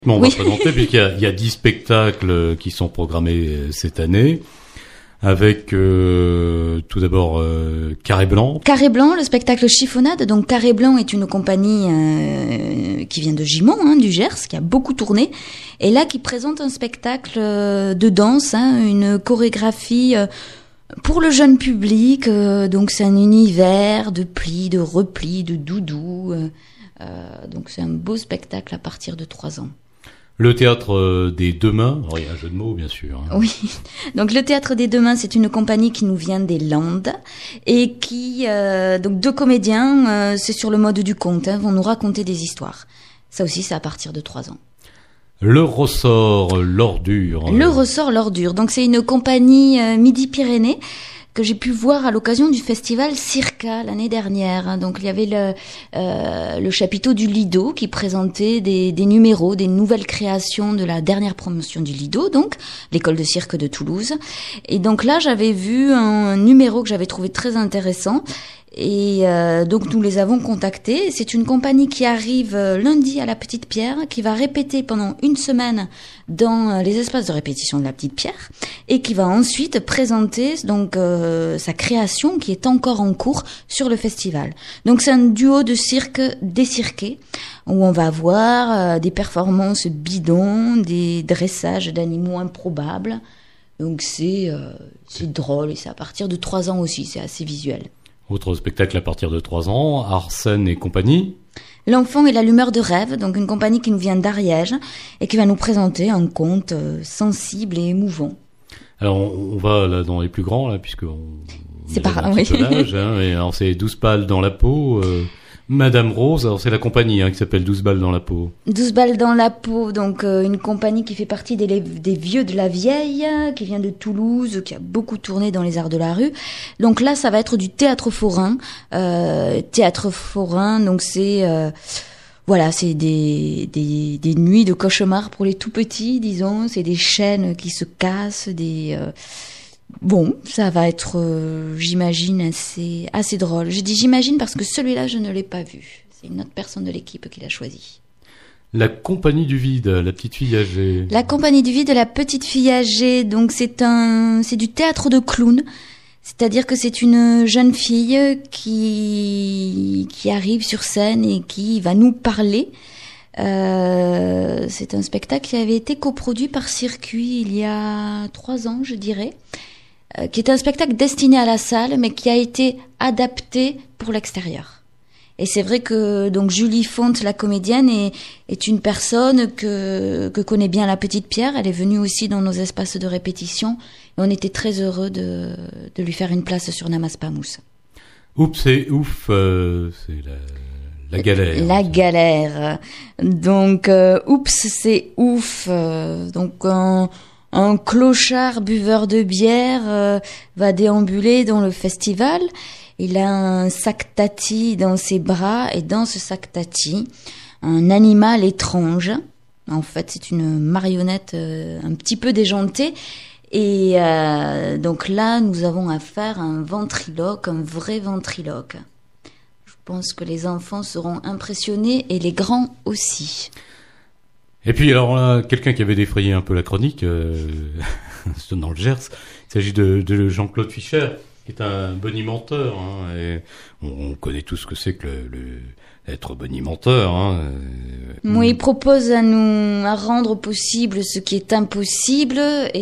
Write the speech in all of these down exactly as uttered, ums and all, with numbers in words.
Bon, on oui. va présenter, puisqu'il y a, il y a dix spectacles qui sont programmés cette année, avec euh, tout d'abord euh, Carré Blanc. Carré Blanc, le spectacle Chiffonnade. Donc Carré Blanc est une compagnie euh, qui vient de Gimont, hein, du Gers, qui a beaucoup tourné, et là qui présente un spectacle euh, de danse, hein, une chorégraphie euh, pour le jeune public. Euh, donc c'est un univers de plis, de replis, de doudou. Euh, euh, donc c'est un beau spectacle à partir de trois ans. Le théâtre des Deux Mains, alors il y a un jeu de mots bien sûr. Hein. Oui, donc le théâtre des Deux Mains, c'est une compagnie qui nous vient des Landes et qui, euh, donc deux comédiens, euh, c'est sur le mode du conte, hein, vont nous raconter des histoires. Ça aussi, c'est à partir de trois ans. Le ressort, l'ordure. Le ressort, l'ordure. Donc c'est une compagnie euh, Midi-Pyrénées que j'ai pu voir à l'occasion du festival Circa l'année dernière. Donc il y avait le, euh, le chapiteau du Lido qui présentait des, des numéros, des nouvelles créations de la dernière promotion du Lido, donc l'école de cirque de Toulouse. Et donc là j'avais vu un numéro que j'avais trouvé très intéressant. Et euh, donc nous les avons contactés. C'est une compagnie qui arrive lundi à la Petite Pierre, qui va répéter pendant une semaine dans les espaces de répétition de la Petite Pierre, et qui va ensuite présenter donc euh, sa création qui est encore en cours sur le festival. Donc c'est un duo de cirque décirqué où on va voir euh, des performances bidons, des dressages d'animaux improbables. Donc c'est euh, c'est drôle et c'est à partir de trois ans aussi, c'est assez visuel. Autre spectacle à partir de trois ans, Arsène et compagnie. L'enfant et l'allumeur de rêve, donc une compagnie qui nous vient d'Ariège et qui va nous présenter un conte sensible et émouvant. Alors on, on va là dans les plus grands là, puisque on, c'est par oui. l'âge, hein, et alors c'est douze balles dans la peau. Euh, Madame Rose, alors c'est la compagnie hein, qui s'appelle douze balles dans la peau. douze balles dans la peau, donc euh, une compagnie qui fait partie des, des vieux de la vieille, qui vient de Toulouse, qui a beaucoup tourné dans les arts de la rue. Donc là, ça va être du théâtre forain. Euh, théâtre forain, donc c'est... Euh, voilà, c'est des, des, des nuits de cauchemar pour les tout petits, disons. C'est des chaînes qui se cassent, des... Euh, Bon, ça va être, euh, j'imagine, assez, assez drôle. Je dis j'imagine parce que celui-là, je ne l'ai pas vu. C'est une autre personne de l'équipe qui l'a choisi. La compagnie du vide, la petite fille âgée. La compagnie du vide, la petite fille âgée. Donc c'est un, c'est du théâtre de clown. C'est-à-dire que c'est une jeune fille qui, qui arrive sur scène et qui va nous parler. Euh, c'est un spectacle qui avait été coproduit par Circuit il y a trois ans, je dirais. Qui est un spectacle destiné à la salle, mais qui a été adapté pour l'extérieur. Et c'est vrai que donc Julie Fonte, la comédienne, est, est une personne que, que connaît bien la Petite Pierre. Elle est venue aussi dans nos espaces de répétition. Et on était très heureux de, de lui faire une place sur Namas Pamous. Oups et ouf, euh, c'est la, la galère. La galère. Donc, euh, oups, c'est ouf. Euh, donc, un... Un clochard buveur de bière euh, va déambuler dans le festival. Il a un sac tati dans ses bras et dans ce sac tati, un animal étrange. En fait, c'est une marionnette euh, un petit peu déjantée. Et euh, donc là, nous avons affaire à un ventriloque, un vrai ventriloque. Je pense que les enfants seront impressionnés et les grands aussi. Et puis alors là, quelqu'un qui avait défrayé un peu la chronique, euh, dans le Gers, il s'agit de, de Jean-Claude Fischer, qui est un bonimenteur. Hein, et on, on connaît tous ce que c'est que le, le, être bonimenteur. Hein, oui, il propose à nous à rendre possible ce qui est impossible et,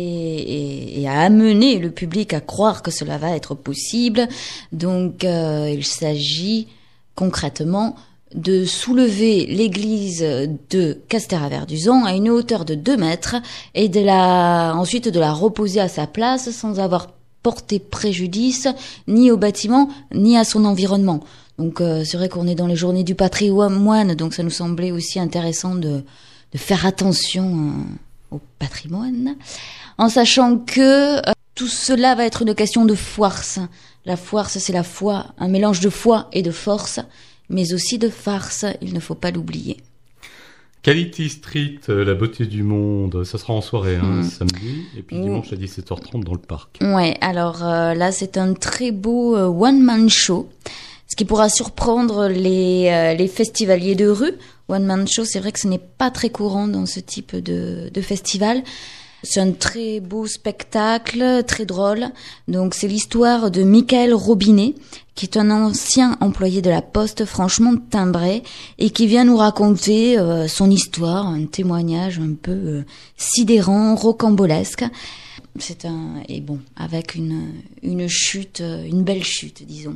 et, et à amener le public à croire que cela va être possible. Donc euh, il s'agit concrètement de soulever l'église de Castéra-Verduzan à une hauteur de deux mètres et de la, ensuite de la reposer à sa place sans avoir porté préjudice ni au bâtiment ni à son environnement. Donc euh, c'est vrai qu'on est dans les journées du patrimoine, donc ça nous semblait aussi intéressant de, de faire attention euh, au patrimoine, en sachant que euh, tout cela va être une question de force. La force, c'est la foi, un mélange de foi et de force, mais aussi de farce, il ne faut pas l'oublier. Quality Street, euh, la beauté du monde, ça sera en soirée, hein, mmh. samedi, et puis dimanche à dix-sept heures trente dans le parc. Ouais, alors euh, là c'est un très beau euh, one-man show, Ce qui pourra surprendre les, euh, les festivaliers de rue. One Man Show, c'est vrai que ce n'est pas très courant dans ce type de, de festival. C'est un très beau spectacle, très drôle. Donc c'est l'histoire de Michael Robinet, qui est un ancien employé de la Poste, franchement timbré, et qui vient nous raconter euh, son histoire, un témoignage un peu euh, sidérant, rocambolesque. C'est un et bon, avec une une chute, une belle chute, disons.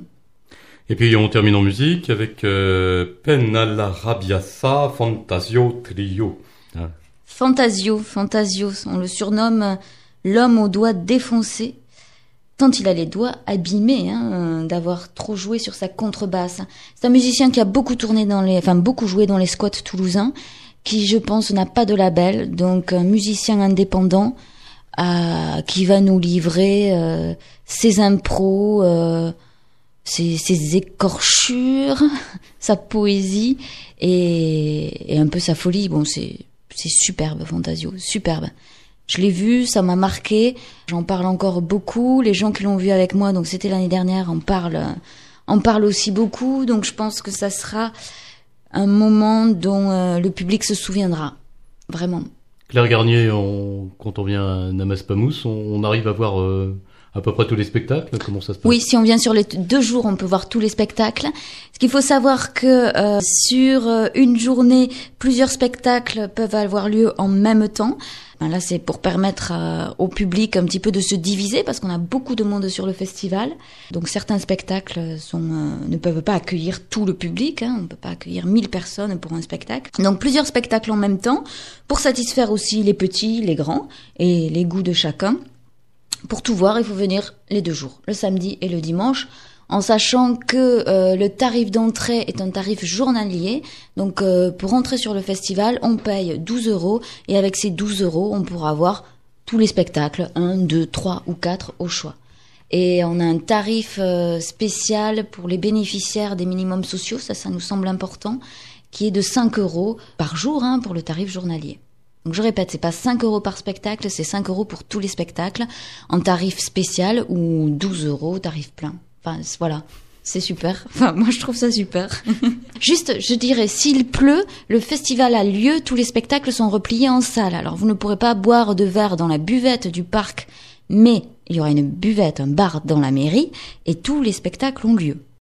Et puis on termine en musique avec euh, Penalarabiassa Fantasio Trio. Ah. Fantasio, Fantasio, on le surnomme l'homme aux doigts défoncés, tant il a les doigts abîmés hein, d'avoir trop joué sur sa contrebasse. C'est un musicien qui a beaucoup tourné dans les, enfin beaucoup joué dans les squats toulousains, qui je pense n'a pas de label, donc un musicien indépendant euh, qui va nous livrer euh, ses impros. Euh, Ses, ses écorchures, sa poésie et, et un peu sa folie. Bon, c'est, c'est superbe, Fantasio, superbe. Je l'ai vu, ça m'a marqué. J'en parle encore beaucoup. Les gens qui l'ont vu avec moi, donc c'était l'année dernière, en parlent, en parlent aussi beaucoup. Donc je pense que ça sera un moment dont euh, le public se souviendra, vraiment. Claire Garnier, on, quand on vient à Namas-Pamous, on, on arrive à voir euh, à peu près tous les spectacles. Comment ça se passe? Oui, si on vient sur les deux jours, on peut voir tous les spectacles. Ce qu'il faut savoir que euh, sur une journée, plusieurs spectacles peuvent avoir lieu en même temps. Ben là, c'est pour permettre euh, au public un petit peu de se diviser parce qu'on a beaucoup de monde sur le festival. Donc certains spectacles sont, euh, ne peuvent pas accueillir tout le public. Hein. On ne peut pas accueillir mille personnes pour un spectacle. Donc plusieurs spectacles en même temps pour satisfaire aussi les petits, les grands et les goûts de chacun. Pour tout voir, il faut venir les deux jours, le samedi et le dimanche, en sachant que euh, le tarif d'entrée est un tarif journalier. Donc euh, pour entrer sur le festival, on paye douze euros et avec ces douze euros, on pourra voir tous les spectacles, un, deux, trois ou quatre au choix. Et on a un tarif euh, spécial pour les bénéficiaires des minimums sociaux, ça, ça nous semble important, qui est de cinq euros par jour hein, pour le tarif journalier. Donc je répète, c'est pas cinq euros par spectacle, c'est cinq euros pour tous les spectacles, en tarif spécial ou douze euros, tarif plein. Enfin, voilà, c'est super. Enfin, moi je trouve ça super. Juste, je dirais, s'il pleut, le festival a lieu, tous les spectacles sont repliés en salle. Alors vous ne pourrez pas boire de verre dans la buvette du parc, mais il y aura une buvette, un bar dans la mairie, et tous les spectacles ont lieu.